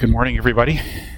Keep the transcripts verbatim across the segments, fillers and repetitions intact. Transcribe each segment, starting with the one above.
Good morning, everybody.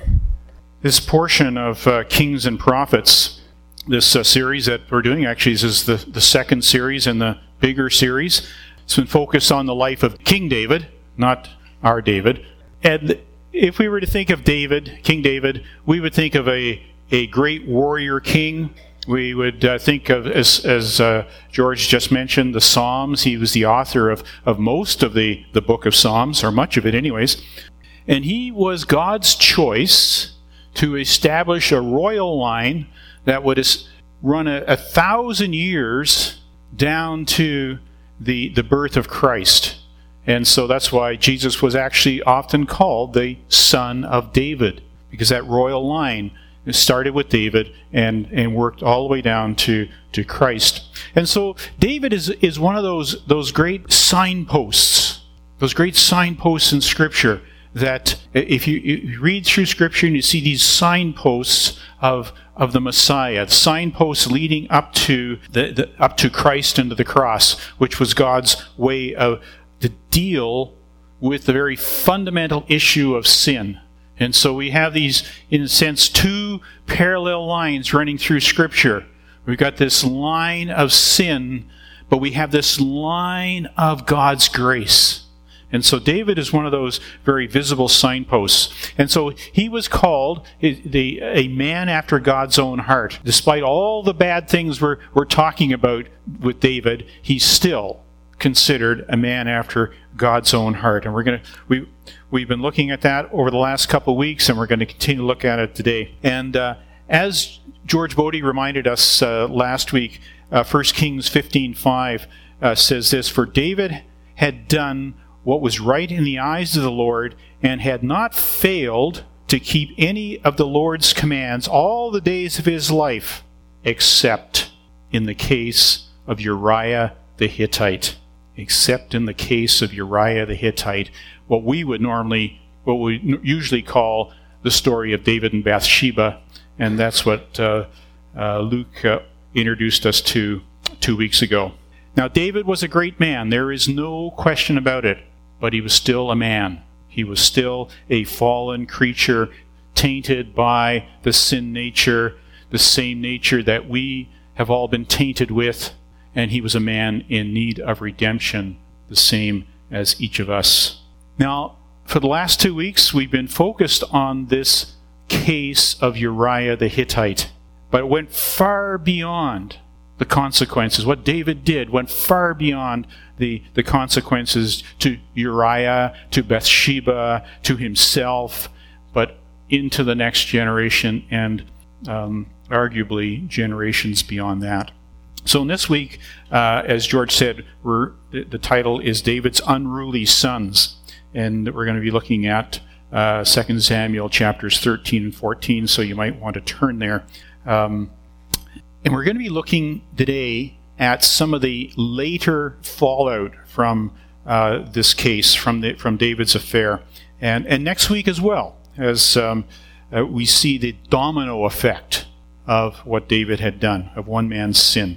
This portion of uh, Kings and Prophets, this uh, series that we're doing, actually this is the, the second series in the bigger series. It's been focused on the life of King David, not our David. And if we were to think of David, King David, we would think of a, a great warrior king. We would uh, think of, as, as uh, George just mentioned, the Psalms. He was the author of, of most of the, the book of Psalms, or much of it anyways. And he was God's choice to establish a royal line that would run a, a thousand years down to the, the birth of Christ. And so that's why Jesus was actually often called the Son of David, because that royal line started with David and, and worked all the way down to, to Christ. And so David is, is one of those, those great signposts, those great signposts in Scripture, that if you, you read through Scripture and you see these signposts of of the Messiah, signposts leading up to the, the up to Christ and to the cross, which was God's way of to deal with the very fundamental issue of sin. And so we have these, in a sense, two parallel lines running through Scripture. We've got this line of sin, but we have this line of God's grace. And so David is one of those very visible signposts. And so he was called the, a man after God's own heart. Despite all the bad things we're, we're talking about with David, he's still considered a man after God's own heart. And we're going to we we've been looking at that over the last couple of weeks, and we're going to continue to look at it today. And uh, as George Bodie reminded us uh, last week, uh, First Kings fifteen five uh, says this: "For David had done what was right in the eyes of the Lord, and had not failed to keep any of the Lord's commands all the days of his life, except in the case of Uriah the Hittite." Except in the case of Uriah the Hittite, what we would normally, what we usually call the story of David and Bathsheba, and that's what uh, uh, Luke uh, introduced us to two weeks ago. Now, David was a great man. There is no question about it. But he was still a man. He was still a fallen creature, tainted by the sin nature, the same nature that we have all been tainted with. And he was a man in need of redemption, the same as each of us. Now, for the last two weeks, we've been focused on this case of Uriah the Hittite. But it went far beyond the consequences. What David did went far beyond the, the consequences to Uriah, to Bathsheba, to himself, but into the next generation and um, arguably generations beyond that. So in this week, uh, as George said, we're, the, the title is David's Unruly Sons. And we're going to be looking at uh, Second Samuel chapters thirteen and fourteen, so you might want to turn there. Um, And we're going to be looking today at some of the later fallout from uh, this case, from the, from David's affair, and and next week as well, as um, uh, we see the domino effect of what David had done, of one man's sin.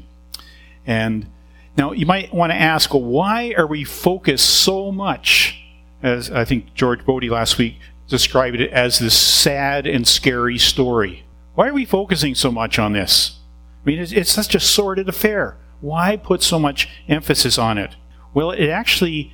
And now you might want to ask, well, why are we focused so much, as I think George Bodie last week described it, as this sad and scary story? Why are we focusing so much on this? I mean, it's, it's such a sordid affair. Why put so much emphasis on it? Well, it actually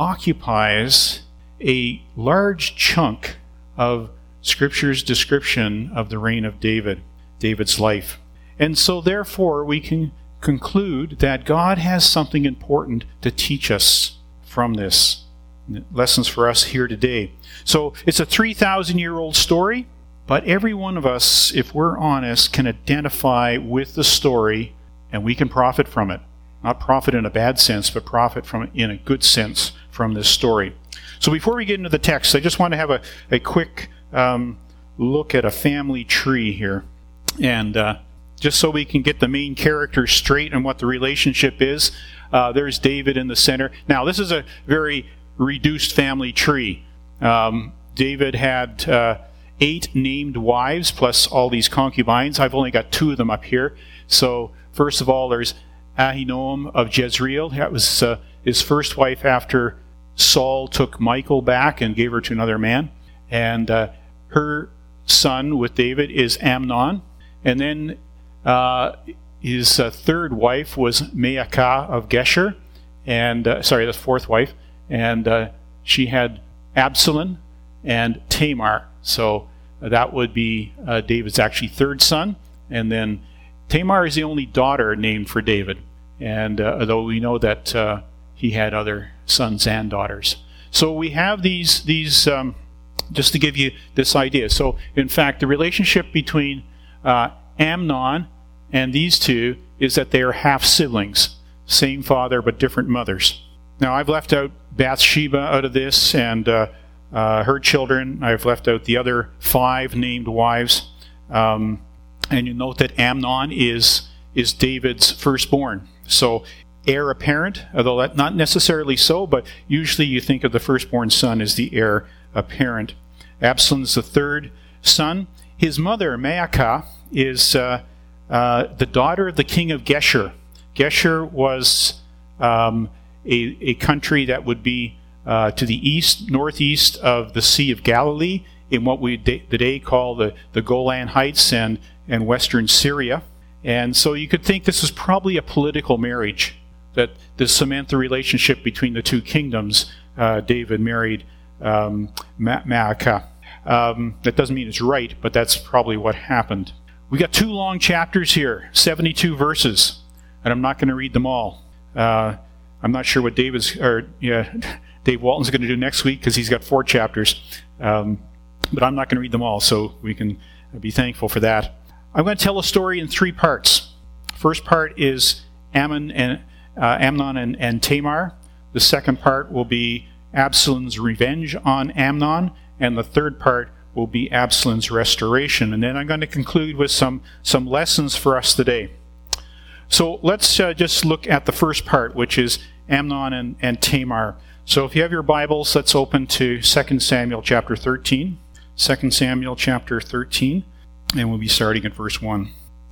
occupies a large chunk of Scripture's description of the reign of David, David's life. And so, therefore, we can conclude that God has something important to teach us from this. Lessons for us here today. So, it's a three thousand year old story. But every one of us, if we're honest, can identify with the story, and we can profit from it. Not profit in a bad sense, but profit from it in a good sense from this story. So before we get into the text, I just want to have a, a quick um, look at a family tree here. And uh, just so we can get the main characters straight and what the relationship is, uh, there's David in the center. Now, this is a very reduced family tree. Um, David had Uh, eight named wives plus all these concubines. I've only got two of them up here. So first of all, there's Ahinoam of Jezreel. That was uh, his first wife after Saul took Michal back and gave her to another man. And uh, her son with David is Amnon. And then uh, his uh, third wife was Maacah of Geshur. And, uh, sorry, the fourth wife. And uh, she had Absalom and Tamar. So that would be uh, David's actually third son. And then Tamar is the only daughter named for David. And uh, although we know that uh, he had other sons and daughters. So we have these, these um, just to give you this idea. So in fact, the relationship between uh, Amnon and these two is that they are half siblings. Same father, but different mothers. Now I've left out Bathsheba out of this and uh, uh, her children. I've left out the other five named wives. Um, and you note that Amnon is, is David's firstborn. So heir apparent, although that not necessarily so, but usually you think of the firstborn son as the heir apparent. Absalom's the third son. His mother, Maacah, is uh, uh, the daughter of the king of Geshur. Geshur was um, a, a country that would be uh, to the east, northeast of the Sea of Galilee, in what we da- today call the, the Golan Heights and, and western Syria. And so you could think this is probably a political marriage, that to cement the relationship between the two kingdoms, uh, David married um, Ma- Maacah. Um, that doesn't mean it's right, but that's probably what happened. We got two long chapters here, seventy-two verses, and I'm not going to read them all. Uh, I'm not sure what David's or yeah, Dave Walton's going to do next week because he's got four chapters, um, but I'm not going to read them all, so we can be thankful for that. I'm going to tell a story in three parts. First part is Ammon and uh, Amnon and, and Tamar. The second part will be Absalom's revenge on Amnon, and the third part will be Absalom's restoration. And then I'm going to conclude with some, some lessons for us today. So let's uh, just look at the first part, which is Amnon and, and Tamar. So if you have your Bibles, let's open to Second Samuel chapter thirteen. Second Samuel chapter thirteen. And we'll be starting at verse one.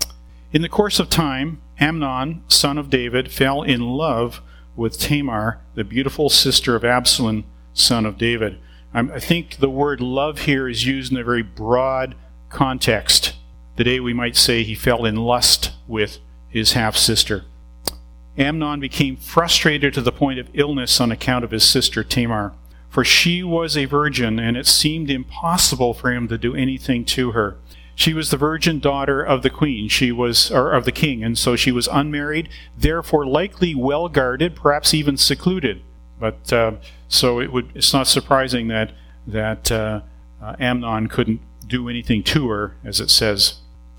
In the course of time, Amnon, son of David, fell in love with Tamar, the beautiful sister of Absalom, son of David. I think the word love here is used in a very broad context. Today we might say he fell in lust with his half-sister. Amnon became frustrated to the point of illness on account of his sister Tamar, for she was a virgin, and it seemed impossible for him to do anything to her. She was the virgin daughter of the queen, she was, or of the king, and so she was unmarried, therefore likely well guarded, perhaps even secluded. But uh, so it would. It's not surprising that that uh, uh, Amnon couldn't do anything to her, as it says.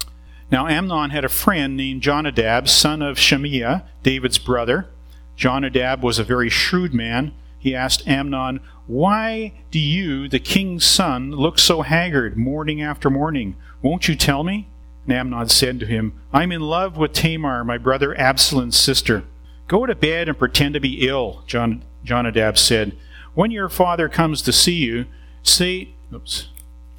Now Amnon had a friend named Jonadab, son of Shemiah, David's brother. Jonadab was a very shrewd man. He asked Amnon, "Why do you, the king's son, look so haggard morning after morning? Won't you tell me?" And Amnon said to him, "I'm in love with Tamar, my brother Absalom's sister." "Go to bed and pretend to be ill," John, Jonadab said. "When your father comes to see you, say, oops,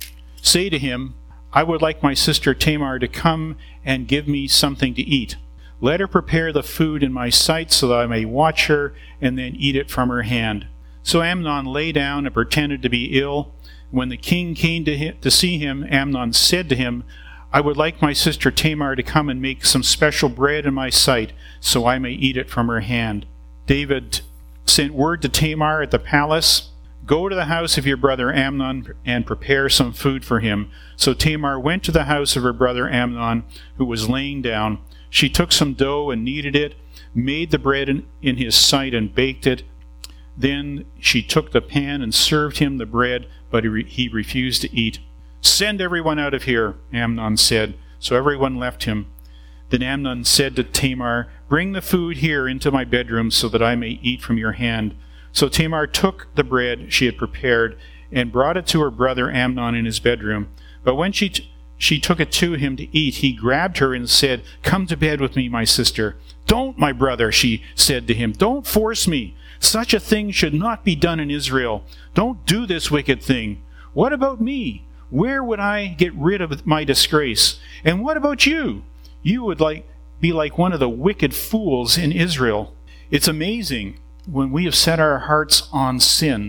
say to him, 'I would like my sister Tamar to come and give me something to eat. Let her prepare the food in my sight so that I may watch her and then eat it from her hand.' So Amnon lay down and pretended to be ill. When the king came to, him, to see him, Amnon said to him, 'I would like my sister Tamar to come and make some special bread in my sight so I may eat it from her hand.' David sent word to Tamar at the palace, 'Go to the house of your brother Amnon and prepare some food for him.' So Tamar went to the house of her brother Amnon, who was laying down. She took some dough and kneaded it, made the bread in, in his sight and baked it. Then she took the pan and served him the bread, but he, re- he refused to eat. 'Send everyone out of here,' Amnon said. So everyone left him. Then Amnon said to Tamar, 'Bring the food here into my bedroom so that I may eat from your hand.' So Tamar took the bread she had prepared and brought it to her brother Amnon in his bedroom. But when she t- she took it to him to eat, he grabbed her and said, 'Come to bed with me, my sister.' 'Don't, my brother,' she said to him. 'Don't force me. Such a thing should not be done in Israel. Don't do this wicked thing. What about me? Where would I get rid of my disgrace? And what about you? You would like be like one of the wicked fools in Israel.' It's amazing when we have set our hearts on sin,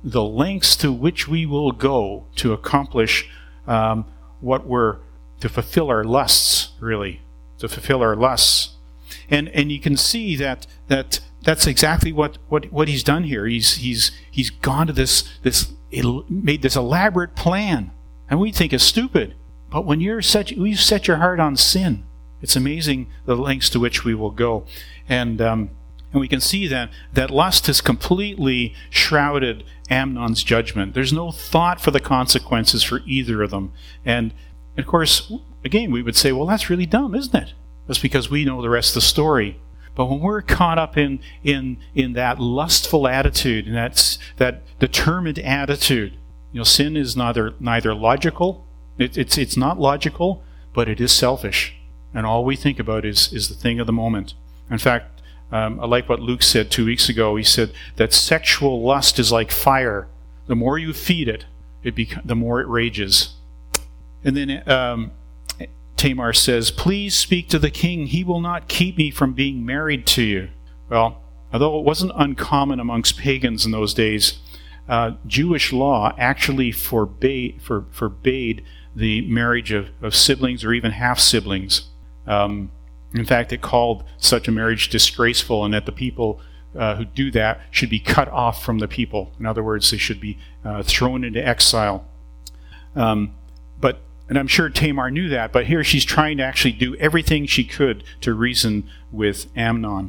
the lengths to which we will go to accomplish um, what we're, to fulfill our lusts, really, to fulfill our lusts. And and you can see that that that's exactly what, what, what he's done here. He's he's he's gone to this this made this elaborate plan, and we think it's stupid. But when you're set, you set your heart on sin, it's amazing the lengths to which we will go. And um, and we can see that that lust has completely shrouded Amnon's judgment. There's no thought for the consequences for either of them. And of course, again, we would say, well, that's really dumb, isn't it? That's because we know the rest of the story. But when we're caught up in in in that lustful attitude, and that's that determined attitude, you know, sin is neither neither logical. It, it's it's not logical, but it is selfish, and all we think about is is the thing of the moment. In fact, um, I like what Luke said two weeks ago. He said that sexual lust is like fire. The more you feed it, it bec- the more it rages. And then um, Tamar says, "Please speak to the king. He will not keep me from being married to you." Well, although it wasn't uncommon amongst pagans in those days, uh, Jewish law actually forbade for, forbade the marriage of, of siblings or even half-siblings. Um, in fact, it called such a marriage disgraceful, and that the people uh, who do that should be cut off from the people. In other words, they should be uh, thrown into exile. Um, but And I'm sure Tamar knew that, but here she's trying to actually do everything she could to reason with Amnon.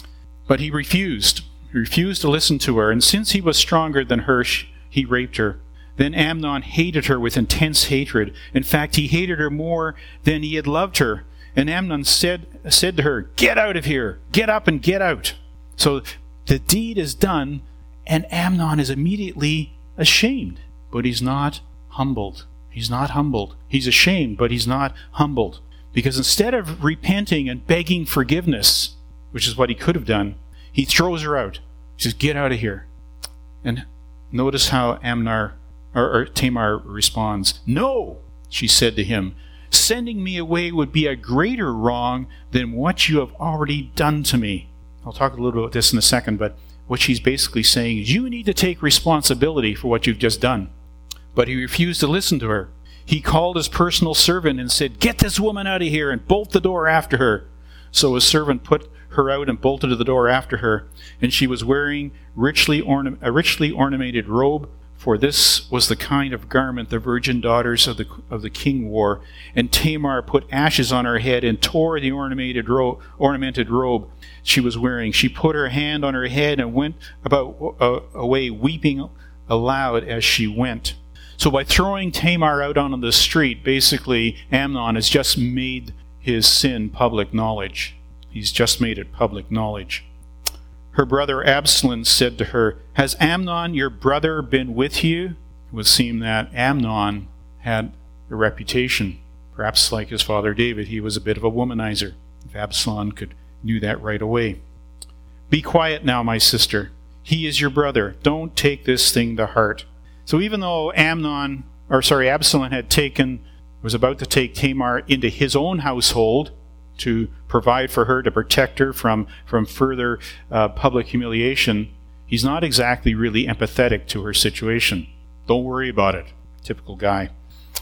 But he refused. He refused to listen to her, and since he was stronger than her, he raped her. Then Amnon hated her with intense hatred. In fact, he hated her more than he had loved her. And Amnon said, said to her, "Get out of here! Get up and get out!" So the deed is done, and Amnon is immediately ashamed, but he's not humbled. He's not humbled. He's ashamed, but he's not humbled. Because instead of repenting and begging forgiveness, which is what he could have done, he throws her out. He says, "Get out of here." And notice how Amnar, or, or Tamar responds. "No," she said to him, "sending me away would be a greater wrong than what you have already done to me." I'll talk a little about this in a second, but what she's basically saying is, you need to take responsibility for what you've just done. But he refused to listen to her. He called his personal servant and said, "Get this woman out of here and bolt the door after her." So his servant put her out and bolted the door after her. And she was wearing richly orna- a richly ornamented robe, for this was the kind of garment the virgin daughters of the of the king wore. And Tamar put ashes on her head and tore the ornamented, ro- ornamented robe she was wearing. She put her hand on her head and went about uh, away, weeping aloud as she went. So by throwing Tamar out on the street, basically Amnon has just made his sin public knowledge. He's just made it public knowledge. Her brother Absalom said to her, "Has Amnon, your brother, been with you?" It would seem that Amnon had a reputation. Perhaps like his father David, he was a bit of a womanizer. If Absalom could knew that right away. "Be quiet now, my sister. He is your brother. Don't take this thing to heart." So even though Amnon, or sorry, Absalom had taken, was about to take Tamar into his own household to provide for her, to protect her from, from further uh, public humiliation, he's not exactly really empathetic to her situation. Don't worry about it. Typical guy.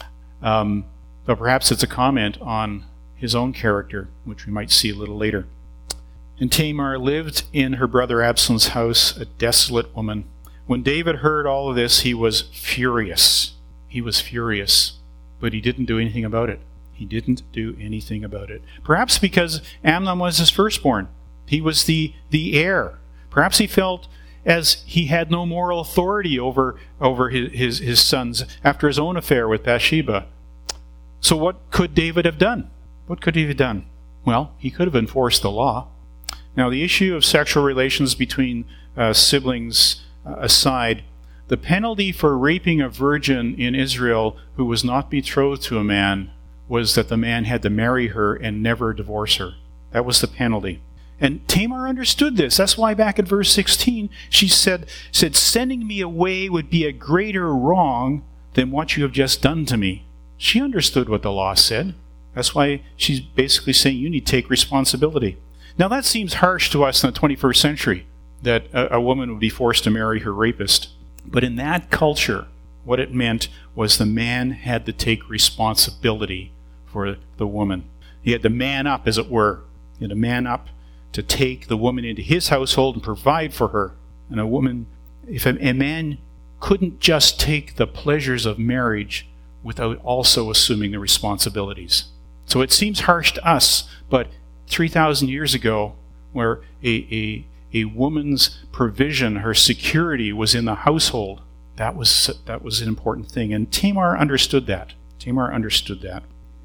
Um, but perhaps it's a comment on his own character, which we might see a little later. And Tamar lived in her brother Absalom's house, a desolate woman. When David heard all of this, he was furious. He was furious, but he didn't do anything about it. He didn't do anything about it. Perhaps because Amnon was his firstborn. He was the, the heir. Perhaps he felt as he had no moral authority over, over his, his, his sons after his own affair with Bathsheba. So what could David have done? What could he have done? Well, he could have enforced the law. Now, the issue of sexual relations between uh, siblings aside, the penalty for raping a virgin in Israel who was not betrothed to a man was that the man had to marry her and never divorce her. That was the penalty. And Tamar understood this. That's why back at verse sixteen, she said, said, "Sending me away would be a greater wrong than what you have just done to me." She understood what the law said. That's why she's basically saying you need to take responsibility. Now that seems harsh to us in the twenty-first century, that a, a woman would be forced to marry her rapist. But in that culture, what it meant was the man had to take responsibility for the woman. He had to man up, as it were. He had to man up to take the woman into his household and provide for her. And a woman, if a, a man couldn't just take the pleasures of marriage without also assuming the responsibilities. So it seems harsh to us, but three thousand years ago, where a, a, a woman's provision, her security was in the household, that was, that was an important thing. And Tamar understood that. Tamar understood that.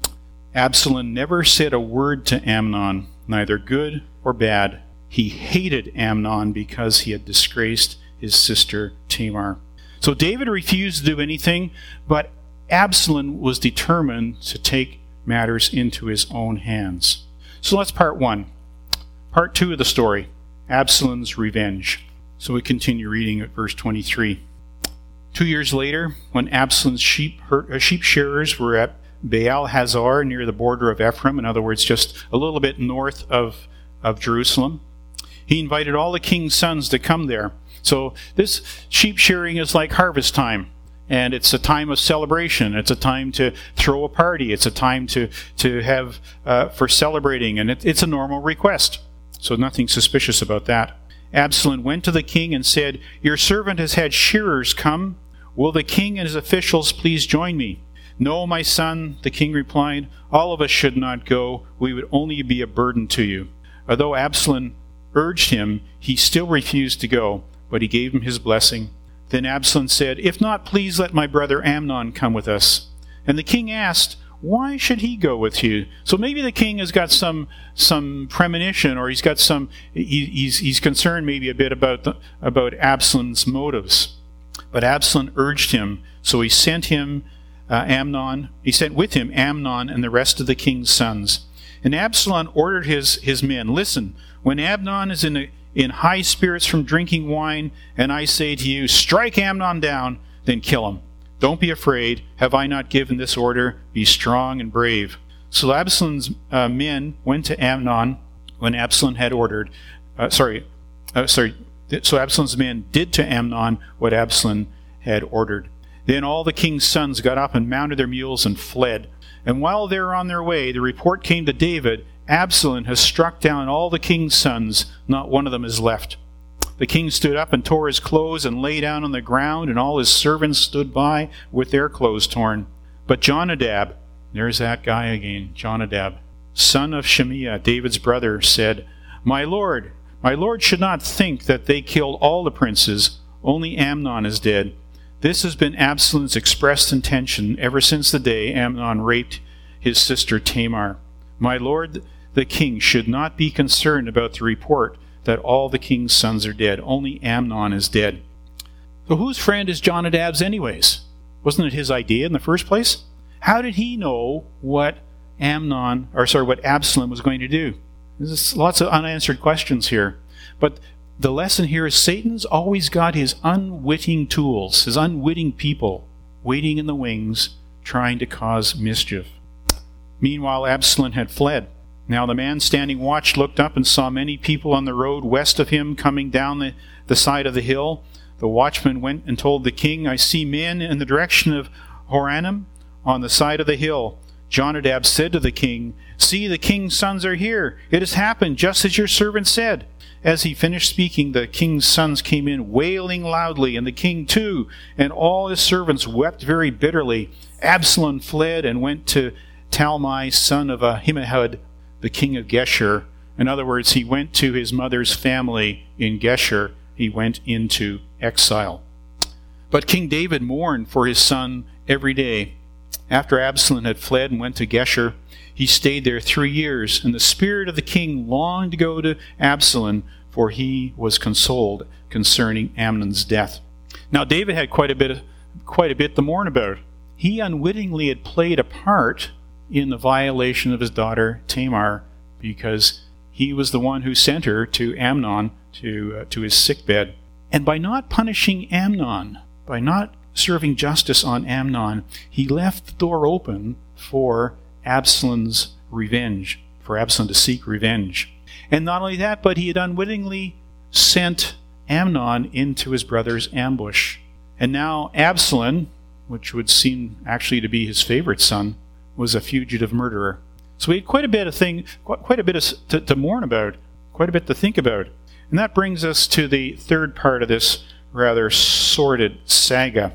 Absalom never said a word to Amnon, neither good or bad. He hated Amnon because he had disgraced his sister Tamar. So David refused to do anything, but Absalom was determined to take matters into his own hands. So that's part one. Part two of the story, Absalom's revenge. So we continue reading at verse twenty-three. Two years later, when Absalom's sheep, her, sheep shearers were at Baal Hazor near the border of Ephraim, in other words, just a little bit north of, of Jerusalem, he invited all the king's sons to come there. So this sheep shearing is like harvest time. And it's a time of celebration. It's a time to throw a party. It's a time to, to have, uh, for celebrating. And it, it's a normal request. So nothing suspicious about that. Absalom went to the king and said, "Your servant has had shearers come. Will the king and his officials please join me?" "No, my son," the king replied. "All of us should not go. We would only be a burden to you." Although Absalom urged him, he still refused to go, but he gave him his blessing. Then Absalom said, "If not, please let my brother Amnon come with us." And the king asked, "Why should he go with you?" So maybe the king has got some some premonition, or he's got some he, he's he's concerned maybe a bit about the, about Absalom's motives. But Absalom urged him, so he sent him uh, Amnon. He sent with him Amnon and the rest of the king's sons. And Absalom ordered his his men, "Listen, when Amnon is in a in high spirits from drinking wine, and I say to you, strike Amnon down, then kill him. Don't be afraid. Have I not given this order? Be strong and brave." So Absalom's uh, men went to Amnon when Absalom had ordered. Uh, sorry, uh, sorry. So Absalom's men did to Amnon what Absalom had ordered. Then all the king's sons got up and mounted their mules and fled. And while they were on their way, the report came to David, "Absalom has struck down all the king's sons. Not one of them is left." The king stood up and tore his clothes and lay down on the ground, and all his servants stood by with their clothes torn. But Jonadab, there's that guy again, Jonadab, son of Shemiah, David's brother, said, "My lord, my lord should not think that they killed all the princes. Only Amnon is dead. This has been Absalom's expressed intention ever since the day Amnon raped his sister Tamar. My lord, the king should not be concerned about the report that all the king's sons are dead. Only Amnon is dead." So whose friend is Jonadab's anyways? Wasn't it his idea in the first place? How did he know what Amnon, or sorry, what Absalom was going to do? There's lots of unanswered questions here. But the lesson here is Satan's always got his unwitting tools, his unwitting people, waiting in the wings, trying to cause mischief. Meanwhile, Absalom had fled. Now the man standing watch looked up and saw many people on the road west of him coming down the, the side of the hill. The watchman went and told the king, "I see men in the direction of Horonaim on the side of the hill." Jonadab said to the king, "See, the king's sons are here. It has happened just as your servant said." As he finished speaking, the king's sons came in wailing loudly, and the king too, and all his servants wept very bitterly. Absalom fled and went to Talmai, son of Ahimaaz, the king of Geshur. In other words, he went to his mother's family in Geshur. He went into exile. But King David mourned for his son every day. After Absalom had fled and went to Geshur, he stayed there three years, and the spirit of the king longed to go to Absalom, for he was consoled concerning Amnon's death. Now David had quite a bit, of, quite a bit to mourn about. He unwittingly had played a part in the violation of his daughter Tamar, because he was the one who sent her to Amnon to uh, to his sickbed. And by not punishing Amnon, by not serving justice on Amnon, he left the door open for Absalom's revenge, for Absalom to seek revenge. And not only that, but he had unwittingly sent Amnon into his brother's ambush. And now Absalom, which would seem actually to be his favorite son, was a fugitive murderer. So we had quite a bit of thing, quite a bit of to, to mourn about, quite a bit to think about. And that brings us to the third part of this rather sordid saga,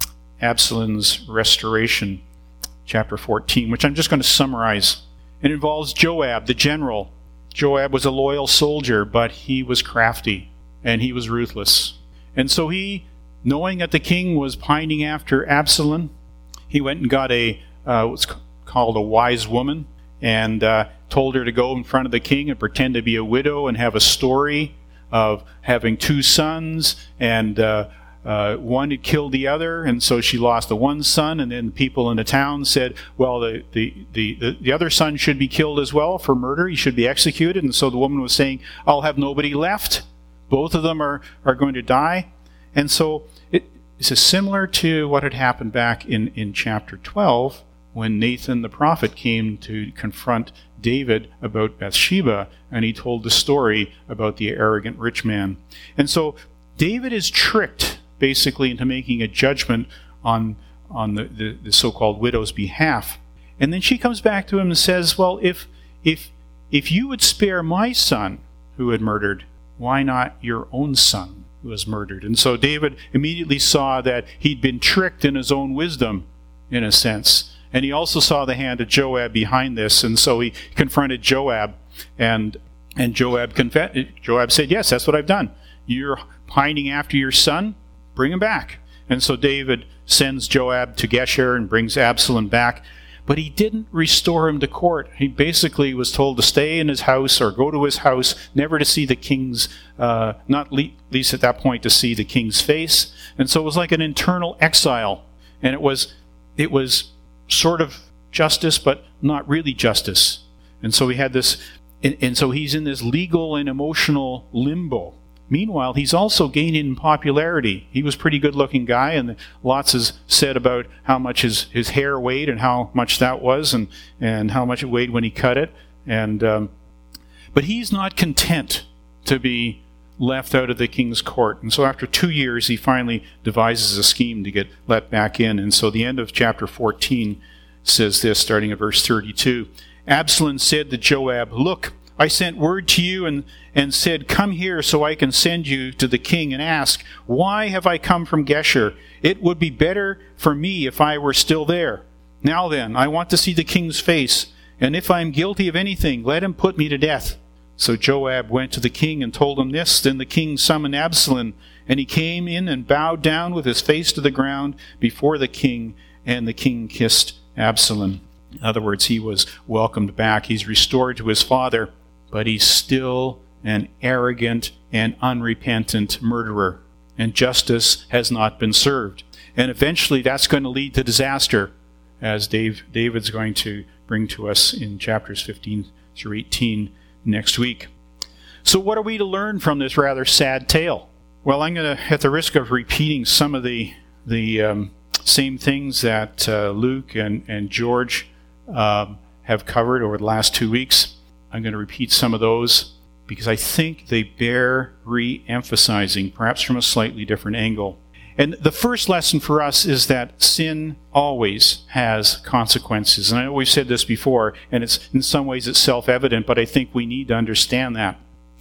Absalom's restoration, chapter fourteen, which I'm just going to summarize. It involves Joab, the general. Joab was a loyal soldier, but he was crafty, and he was ruthless. And so he, knowing that the king was pining after Absalom, he went and got a uh, what's called a wise woman, and uh, told her to go in front of the king and pretend to be a widow and have a story of having two sons, and uh, uh, one had killed the other, and so she lost the one son, and then the people in the town said, well, the, the, the, the other son should be killed as well for murder. He should be executed. And so the woman was saying, I'll have nobody left. Both of them are, are going to die. And so it, this is similar to what had happened back in, in chapter twelve, when Nathan the prophet came to confront David about Bathsheba, and he told the story about the arrogant rich man. And so David is tricked, basically, into making a judgment on, on the, the, the so-called widow's behalf. And then she comes back to him and says, well, if, if, if you would spare my son who had murdered, why not your own son who was murdered? And so David immediately saw that he'd been tricked in his own wisdom, in a sense. And he also saw the hand of Joab behind this, and so he confronted Joab, and and Joab confessed. Joab said, yes, that's what I've done. You're pining after your son, bring him back. And so David sends Joab to Geshur and brings Absalom back, but he didn't restore him to court. He basically was told to stay in his house or go to his house, never to see the king's, uh, not le- least at that point to see the king's face. And so it was like an internal exile, and it was it was sort of justice, but not really justice. And so he had this, and, and so he's in this legal and emotional limbo. Meanwhile, he's also gaining popularity. He was a pretty good-looking guy, and lots is said about how much his, his hair weighed and how much that was, and, and how much it weighed when he cut it. And um, but he's not content to be left out of the king's court. And so after two years, he finally devises a scheme to get let back in. And so the end of chapter fourteen says this, starting at verse thirty-two. Absalom said to Joab, look, I sent word to you and, and said, come here so I can send you to the king and ask, why have I come from Geshur? It would be better for me if I were still there. Now then, I want to see the king's face, and if I am guilty of anything, let him put me to death. So Joab went to the king and told him this. Then the king summoned Absalom, and he came in and bowed down with his face to the ground before the king, and the king kissed Absalom. In other words, he was welcomed back. He's restored to his father, but he's still an arrogant and unrepentant murderer, and justice has not been served. And eventually that's going to lead to disaster, as Dave, David's going to bring to us in chapters fifteen through eighteen next week. So what are we to learn from this rather sad tale? Well, I'm going to, at the risk of repeating some of the the um, same things that uh, Luke and, and George um, have covered over the last two weeks, I'm going to repeat some of those because I think they bear re-emphasizing, perhaps from a slightly different angle. And the first lesson for us is that sin always has consequences. And I know we've said this before, and it's in some ways it's self-evident, but I think we need to understand that.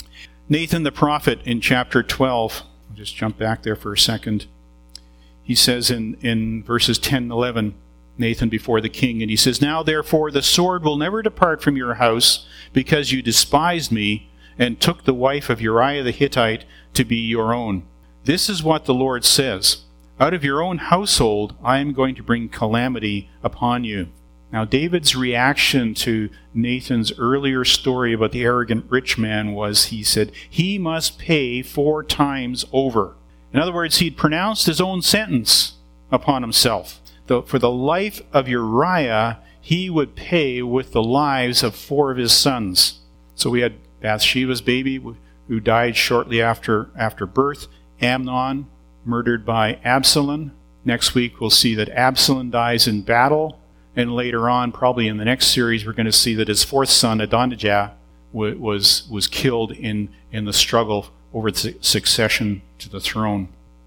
Nathan the prophet in chapter twelve, I'll just jump back there for a second. He says in, in verses ten and eleven, Nathan before the king, and he says, now therefore the sword will never depart from your house, because you despised me and took the wife of Uriah the Hittite to be your own. This is what the Lord says. Out of your own household I am going to bring calamity upon you. Now David's reaction to Nathan's earlier story about the arrogant rich man was, he said, he must pay four times over. In other words, he'd pronounced his own sentence upon himself. For the life of Uriah, he would pay with the lives of four of his sons. So we had Bathsheba's baby, who died shortly after, after birth. Amnon, murdered by Absalom. Next week we'll see that Absalom dies in battle. And later on, probably in the next series, we're going to see that his fourth son, Adonijah, was, was killed in, in the struggle over the succession to the throne.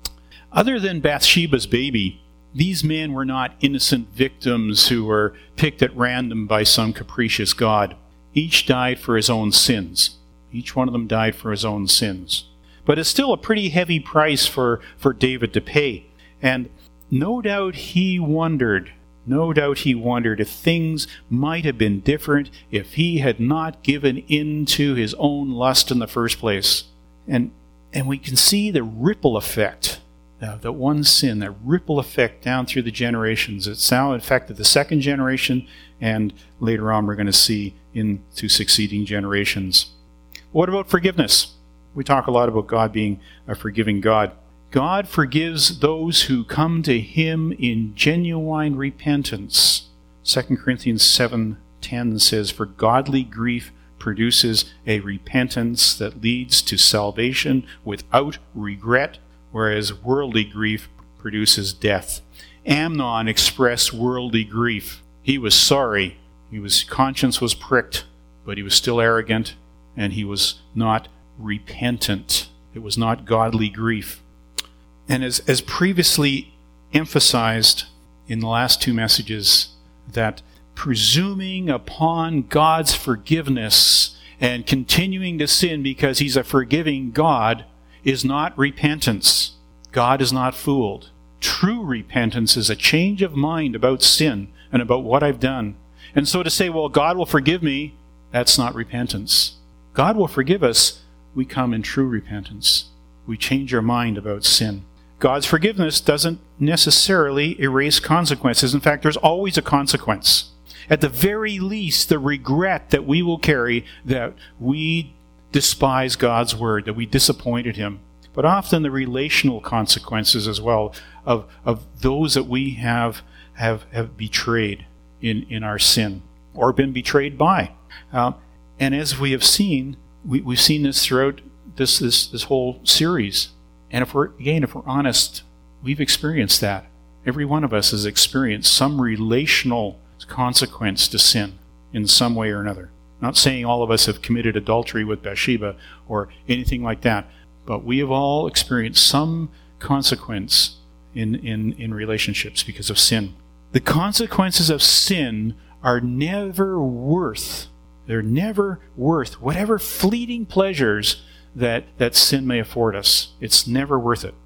Other than Bathsheba's baby, these men were not innocent victims who were picked at random by some capricious god. Each died for his own sins. Each one of them died for his own sins. But it's still a pretty heavy price for, for David to pay. And no doubt he wondered, no doubt he wondered if things might have been different if he had not given in to his own lust in the first place. And, and we can see the ripple effect. Uh, that one sin, that ripple effect down through the generations. It's now affected the second generation, and later on we're going to see into succeeding generations. What about forgiveness? We talk a lot about God being a forgiving God. God forgives those who come to him in genuine repentance. Second Corinthians seven ten says, "For godly grief produces a repentance that leads to salvation without regret, whereas worldly grief produces death." Amnon expressed worldly grief. He was sorry. His conscience was pricked, but he was still arrogant, and he was not repentant. It was not godly grief. And as, as previously emphasized in the last two messages, that presuming upon God's forgiveness and continuing to sin because he's a forgiving God is not repentance. God is not fooled. True repentance is a change of mind about sin and about what I've done. And so to say, well, God will forgive me, that's not repentance. God will forgive us. We come in true repentance. We change our mind about sin. God's forgiveness doesn't necessarily erase consequences. In fact, there's always a consequence. At the very least, the regret that we will carry that we despise God's word, that we disappointed him, but often the relational consequences as well of, of those that we have have, have betrayed in, in our sin or been betrayed by. Uh, and as we have seen, we, we've seen this throughout this, this this whole series. And if we're again, if we're honest, we've experienced that. Every one of us has experienced some relational consequence to sin in some way or another. Not saying all of us have committed adultery with Bathsheba or anything like that, but we have all experienced some consequence in, in, in relationships because of sin. The consequences of sin are never worth, they're never worth whatever fleeting pleasures that, that sin may afford us. It's never worth it.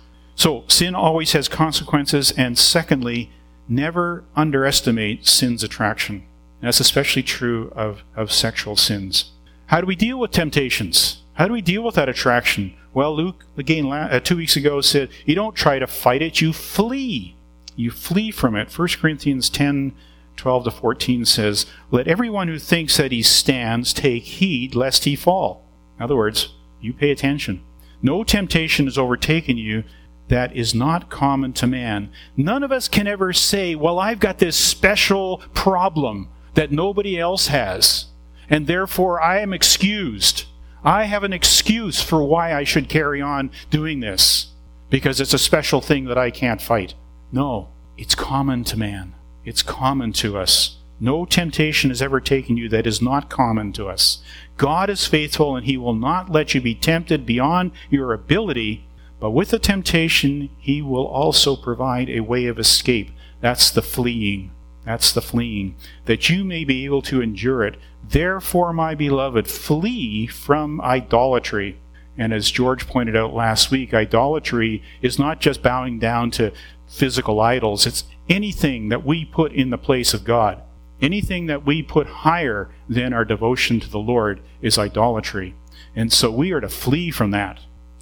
So sin always has consequences, and secondly, never underestimate sin's attraction. And that's especially true of, of sexual sins. How do we deal with temptations? How do we deal with that attraction? Well, Luke, again, uh, two weeks ago said, you don't try to fight it, you flee. You flee from it. First Corinthians ten, twelve to fourteen says, "Let everyone who thinks that he stands take heed lest he fall." In other words, you pay attention. "No temptation has overtaken you that is not common to man." None of us can ever say, well, I've got this special problem that nobody else has, and therefore I am excused. I have an excuse for why I should carry on doing this, because it's a special thing that I can't fight. No, it's common to man. It's common to us. No temptation has ever taken you that is not common to us. God is faithful, and he will not let you be tempted beyond your ability, but with the temptation, he will also provide a way of escape. That's the fleeing. That's the fleeing, that you may be able to endure it. Therefore, my beloved, flee from idolatry. And as George pointed out last week, idolatry is not just bowing down to physical idols. It's anything that we put in the place of God. Anything that we put higher than our devotion to the Lord is idolatry. And so we are to flee from that.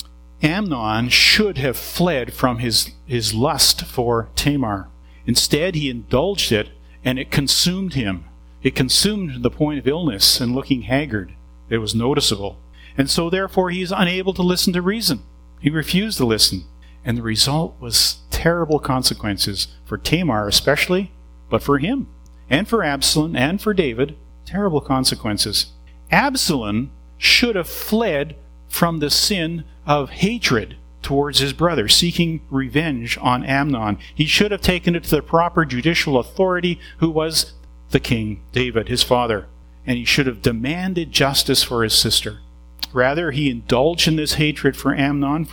Amnon should have fled from his, his lust for Tamar. Instead, he indulged it, and it consumed him. It consumed him to the point of illness and looking haggard. It was noticeable. And so, therefore, he is unable to listen to reason. He refused to listen. And the result was terrible consequences for Tamar especially, but for him, and for Absalom, and for David. Terrible consequences. Absalom should have fled from the sin of hatred towards his brother, seeking revenge on Amnon. He should have taken it to the proper judicial authority, who was the king, David, his father, and he should have demanded justice for his sister. Rather, he indulged in this hatred for Amnon for,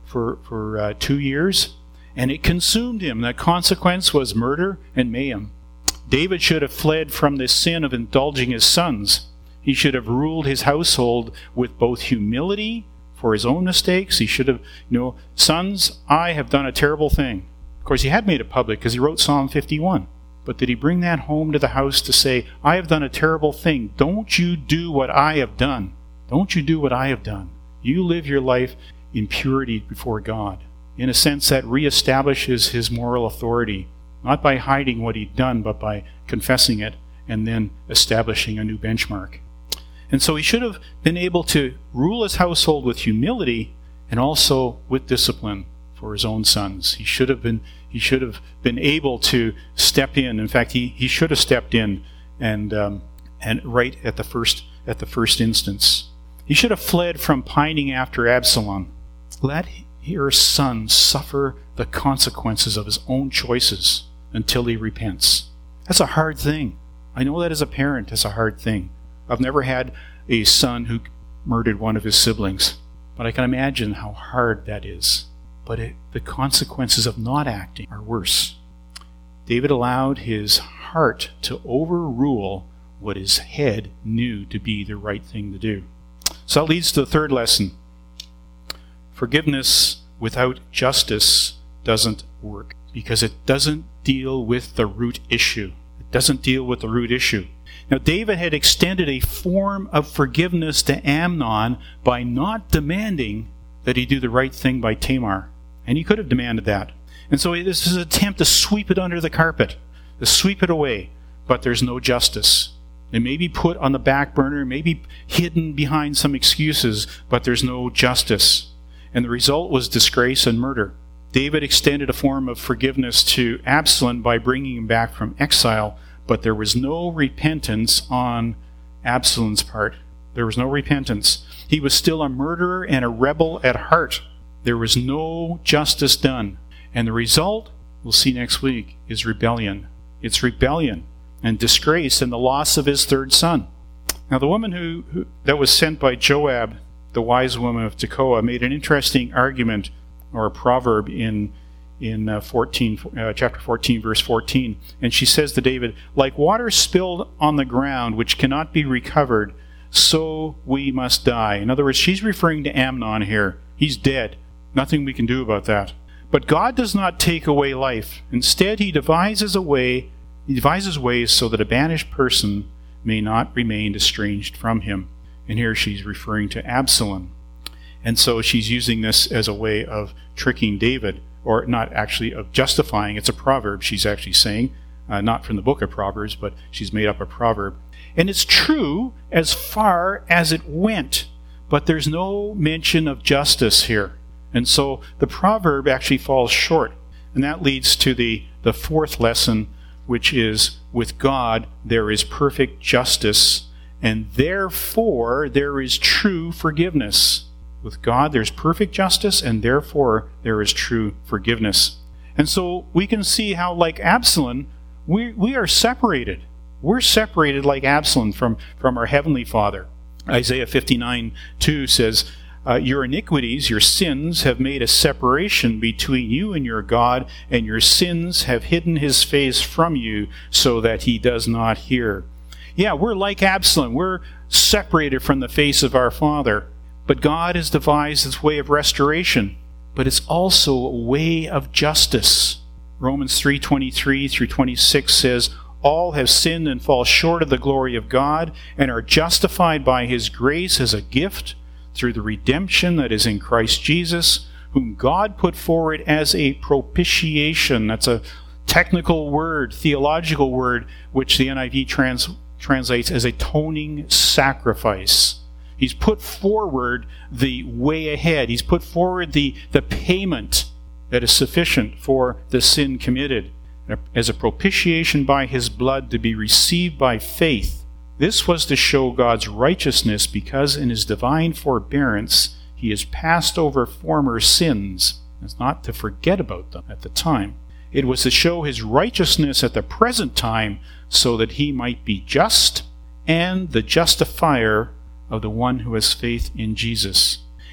for, for uh, two years, and it consumed him. The consequence was murder and mayhem. David should have fled from this sin of indulging his sons. He should have ruled his household with both humility for his own mistakes. He should have, you know, sons, I have done a terrible thing. Of course, he had made it public because he wrote Psalm fifty-one. But did he bring that home to the house to say, I have done a terrible thing. Don't you do what I have done. Don't you do what I have done. You live your life in purity before God. In a sense, that reestablishes his moral authority, not by hiding what he'd done, but by confessing it and then establishing a new benchmark. And so he should have been able to rule his household with humility and also with discipline for his own sons. He should have been he should have been able to step in. In fact, he, he should have stepped in and um, and right at the first at the first instance. He should have fled from pining after Absalom. Let your son suffer the consequences of his own choices until he repents. That's a hard thing. I know that as a parent, it's a hard thing. I've never had a son who murdered one of his siblings, but I can imagine how hard that is. But it, the consequences of not acting are worse. David allowed his heart to overrule what his head knew to be the right thing to do. So that leads to the third lesson. Forgiveness without justice doesn't work because it doesn't deal with the root issue. It doesn't deal with the root issue. Now, David had extended a form of forgiveness to Amnon by not demanding that he do the right thing by Tamar. And he could have demanded that. And so this is an attempt to sweep it under the carpet, to sweep it away, but there's no justice. It may be put on the back burner, may be hidden behind some excuses, but there's no justice. And the result was disgrace and murder. David extended a form of forgiveness to Absalom by bringing him back from exile, but there was no repentance on Absalom's part. There was no repentance. He was still a murderer and a rebel at heart. There was no justice done. And the result, we'll see next week, is rebellion. It's rebellion and disgrace and the loss of his third son. Now, the woman who, who that was sent by Joab, the wise woman of Tekoa, made an interesting argument or a proverb in in uh, fourteen, uh, chapter fourteen, verse fourteen. And she says to David, like water spilled on the ground, which cannot be recovered, so we must die. In other words, she's referring to Amnon here. He's dead. Nothing we can do about that. But God does not take away life. Instead, he devises a way, he devises ways so that a banished person may not remain estranged from him. And here she's referring to Absalom. And so she's using this as a way of tricking David, or not actually of justifying. It's a proverb she's actually saying, uh, not from the book of Proverbs, but she's made up a proverb. And it's true as far as it went, but there's no mention of justice here. And so the proverb actually falls short. And that leads to the, the fourth lesson, which is, with God there is perfect justice, and therefore there is true forgiveness. With God there's perfect justice, and therefore there is true forgiveness. And so we can see how, like Absalom, we, we are separated. We're separated like Absalom from, from our Heavenly Father. Isaiah fifty-nine two says, uh, your iniquities, your sins, have made a separation between you and your God, and your sins have hidden his face from you so that he does not hear. Yeah, we're like Absalom. We're separated from the face of our Father. But God has devised this way of restoration. But it's also a way of justice. Romans three twenty-three through twenty-six says, all have sinned and fall short of the glory of God, and are justified by his grace as a gift through the redemption that is in Christ Jesus, whom God put forward as a propitiation. That's a technical word, theological word, which the N I V trans, translates as atoning sacrifice. He's put forward the way ahead. He's put forward the, the payment that is sufficient for the sin committed as a propitiation by his blood to be received by faith. This was to show God's righteousness, because in his divine forbearance he has passed over former sins. It's not to forget about them at the time. It was to show his righteousness at the present time, so that he might be just and the justifier of the one who has faith in Jesus.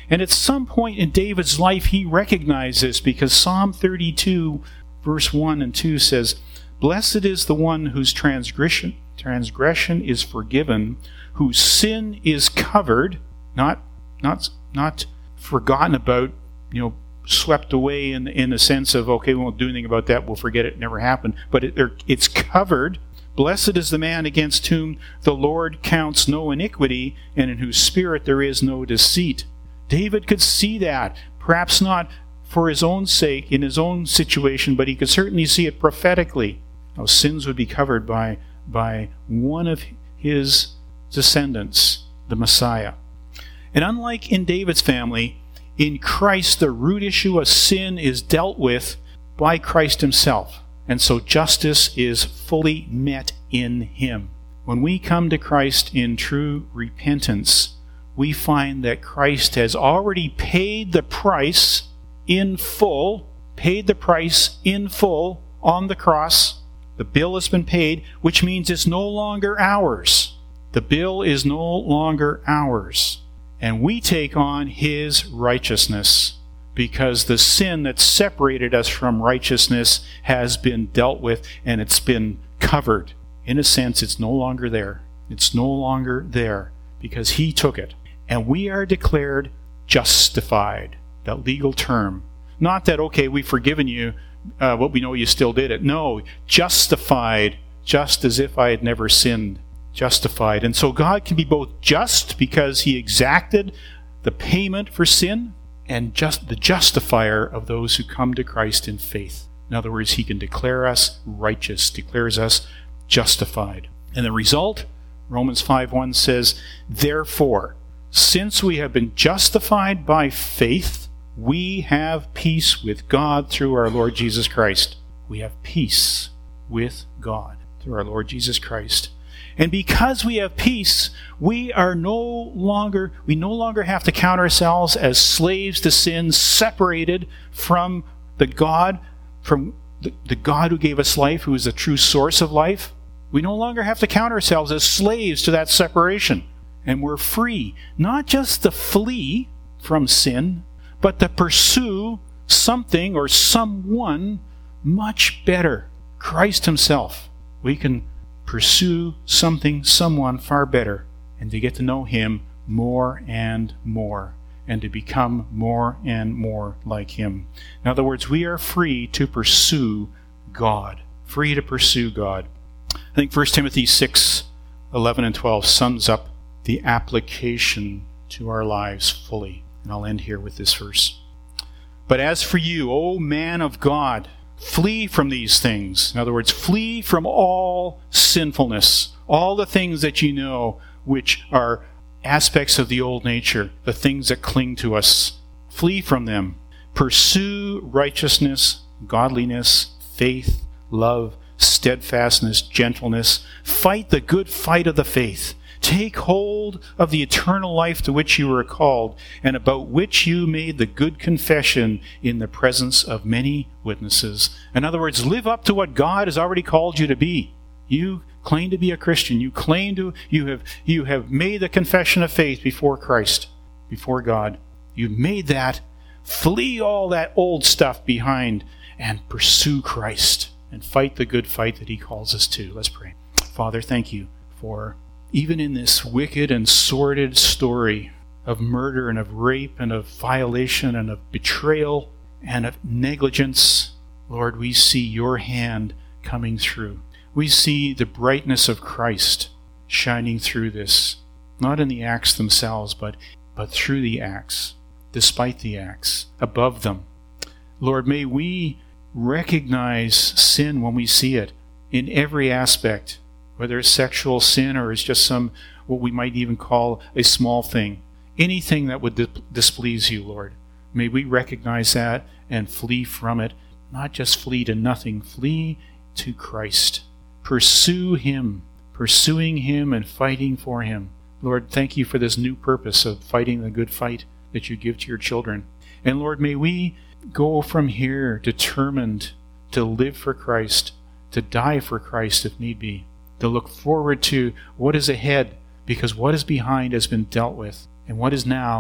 And at some point in David's life, he recognized this, because Psalm thirty-two, verse one and two says, "Blessed is the one whose transgression, transgression is forgiven, whose sin is covered," not, not, not forgotten about, you know, swept away in, in the sense of, okay, we won't do anything about that, we'll forget it, it never happened. But it, it's covered. "Blessed is the man against whom the Lord counts no iniquity, and in whose spirit there is no deceit." David could see that, perhaps not for his own sake, in his own situation, but he could certainly see it prophetically. How sins would be covered by, by one of his descendants, the Messiah. And unlike in David's family, in Christ the root issue of sin is dealt with by Christ himself. And so justice is fully met in him. When we come to Christ in true repentance, we find that Christ has already paid the price in full, paid the price in full on the cross. The bill has been paid, which means it's no longer ours. The bill is no longer ours. And we take on his righteousness, because the sin that separated us from righteousness has been dealt with, and it's been covered. In a sense, it's no longer there. It's no longer there because he took it. And we are declared justified, that legal term. Not that, okay, we've forgiven you, uh, but we know you still did it. No, justified, just as if I had never sinned. Justified. And so God can be both just because he exacted the payment for sin, and just the justifier of those who come to Christ in faith. In other words, he can declare us righteous, declares us justified. And the result, Romans five one says, "Therefore, since we have been justified by faith, we have peace with God through our Lord Jesus Christ." We have peace with God through our Lord Jesus Christ. And because we have peace, we are no longer, we no longer have to count ourselves as slaves to sin, separated from the God, from the, the God who gave us life, who is the true source of life. We no longer have to count ourselves as slaves to that separation. And we're free, not just to flee from sin, but to pursue something or someone much better, Christ himself. We can pursue something, someone far better, and to get to know him more and more, and to become more and more like him. In other words, we are free to pursue God. Free to pursue God. I think First Timothy six, eleven and twelve sums up the application to our lives fully. And I'll end here with this verse. "But as for you, O man of God, flee from these things." In other words, flee from all sinfulness, all the things that you know which are aspects of the old nature, the things that cling to us. Flee from them. "Pursue righteousness, godliness, faith, love, steadfastness, gentleness. Fight the good fight of the faith. Take hold of the eternal life to which you were called, and about which you made the good confession in the presence of many witnesses." In other words, live up to what God has already called you to be. You claim to be a Christian. You claim to, you have, you have made the confession of faith before Christ, before God. You've made that. Flee all that old stuff behind and pursue Christ and fight the good fight that he calls us to. Let's pray. Father, thank you for, even in this wicked and sordid story of murder and of rape and of violation and of betrayal and of negligence, Lord, we see your hand coming through. We see the brightness of Christ shining through this, not in the acts themselves, but, but through the acts, despite the acts, above them. Lord, may we recognize sin when we see it in every aspect, whether it's sexual sin or it's just some, what we might even call a small thing. Anything that would displease you, Lord. May we recognize that and flee from it. Not just flee to nothing, flee to Christ. Pursue him, pursuing him and fighting for him. Lord, thank you for this new purpose of fighting the good fight that you give to your children. And Lord, may we go from here determined to live for Christ, to die for Christ if need be, to look forward to what is ahead, because what is behind has been dealt with, and what is now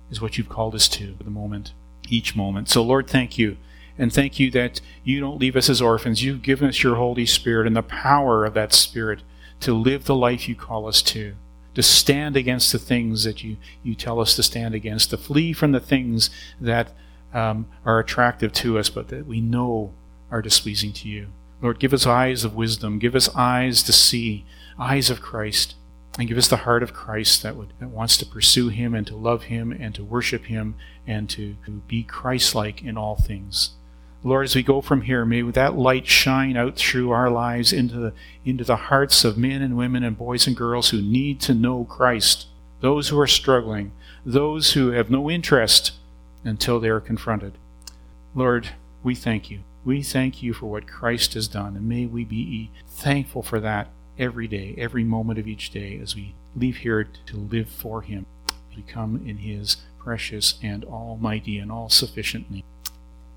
is what you've called us to for the moment, each moment. So Lord, thank you. And thank you that you don't leave us as orphans. You've given us your Holy Spirit and the power of that Spirit to live the life you call us to, to stand against the things that you, you tell us to stand against, to flee from the things that um, are attractive to us, but that we know are displeasing to you. Lord, give us eyes of wisdom. Give us eyes to see, eyes of Christ. And give us the heart of Christ that would that wants to pursue him and to love him and to worship him and to, to be Christ-like in all things. Lord, as we go from here, may that light shine out through our lives into the, into the hearts of men and women and boys and girls who need to know Christ, those who are struggling, those who have no interest until they are confronted. Lord, we thank you. We thank you for what Christ has done, and may we be thankful for that every day, every moment of each day as we leave here to live for him. We come in his precious and almighty and all-sufficient name.